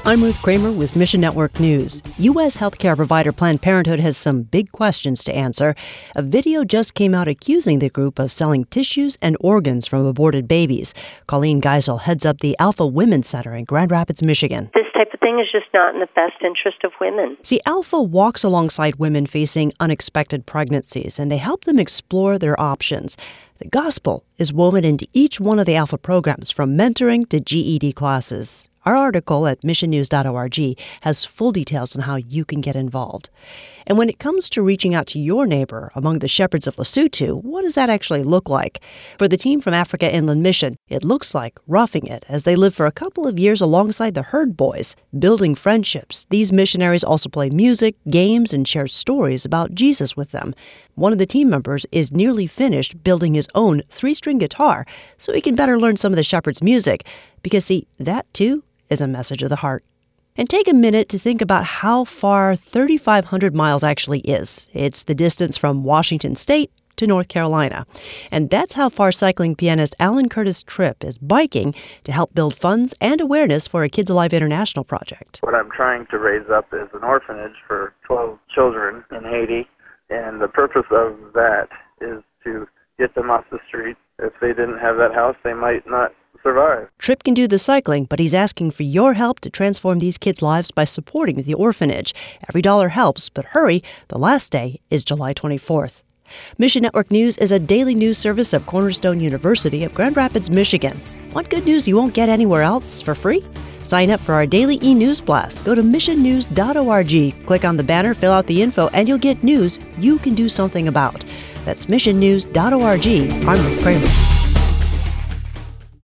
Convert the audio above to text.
I'm Ruth Kramer with Mission Network News. U.S. healthcare provider Planned Parenthood has some big questions to answer. A video just came out accusing the group of selling tissues and organs from aborted babies. Colleen Geisel heads up the Alpha Women's Center in Grand Rapids, Michigan. This type of thing is just not in the best interest of women. See, Alpha walks alongside women facing unexpected pregnancies, and they help them explore their options. The gospel is woven into each one of the Alpha programs, from mentoring to GED classes. Our article at missionnews.org has full details on how you can get involved. And when it comes to reaching out to your neighbor among the shepherds of Lesotho, what does that actually look like? For the team from Africa Inland Mission, it looks like roughing it as they live for a couple of years alongside the herd boys, building friendships. These missionaries also play music, games, and share stories about Jesus with them. One of the team members is nearly finished building his own 3-string guitar so he can better learn some of the shepherds' music. Because, see, that too is a message of the heart. And take a minute to think about how far 3,500 miles actually is. It's the distance from Washington State to North Carolina. And that's how far cycling pianist Alan Curtis Tripp is biking to help build funds and awareness for a Kids Alive International project. What I'm trying to raise up is an orphanage for 12 children in Haiti. And the purpose of that is to get them off the street. If they didn't have that house, they might not survive. Tripp can do the cycling, but he's asking for your help to transform these kids' lives by supporting the orphanage. Every dollar helps, but hurry, the last day is July 24th. Mission Network News is a daily news service of Cornerstone University of Grand Rapids, Michigan. Want good news you won't get anywhere else for free? Sign up for our daily e-news blast. Go to missionnews.org, click on the banner, fill out the info, and you'll get news you can do something about. That's missionnews.org. I'm Ruth Kramer.